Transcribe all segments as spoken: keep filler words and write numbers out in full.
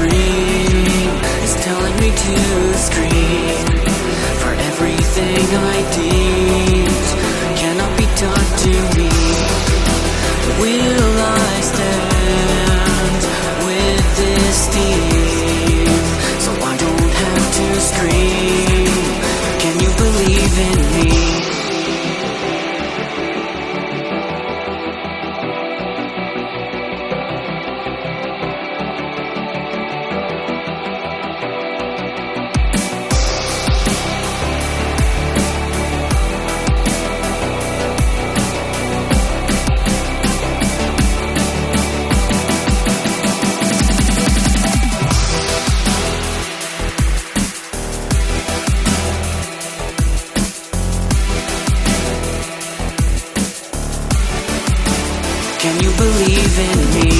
dream is telling me to scream. For everything I deemed cannot be done to me. Will I stand with this team so I don't have to scream? Can you believe in me? Can you believe in me?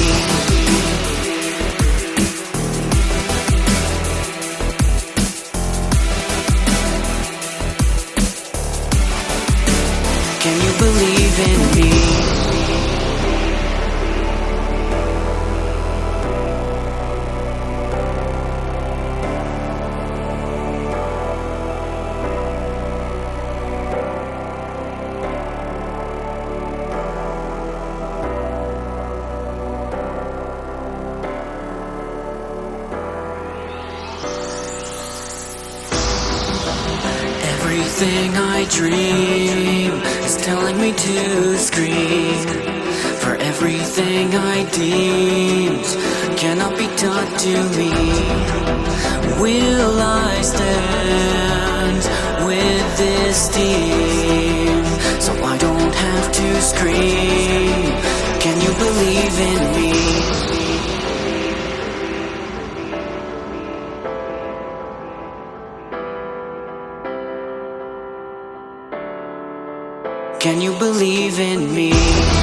Can you believe in me? Everything I dream is telling me to scream. For everything I deemed cannot be done to me. Will I stand with this team so I don't have to scream? Can you believe in me? Can you believe in me?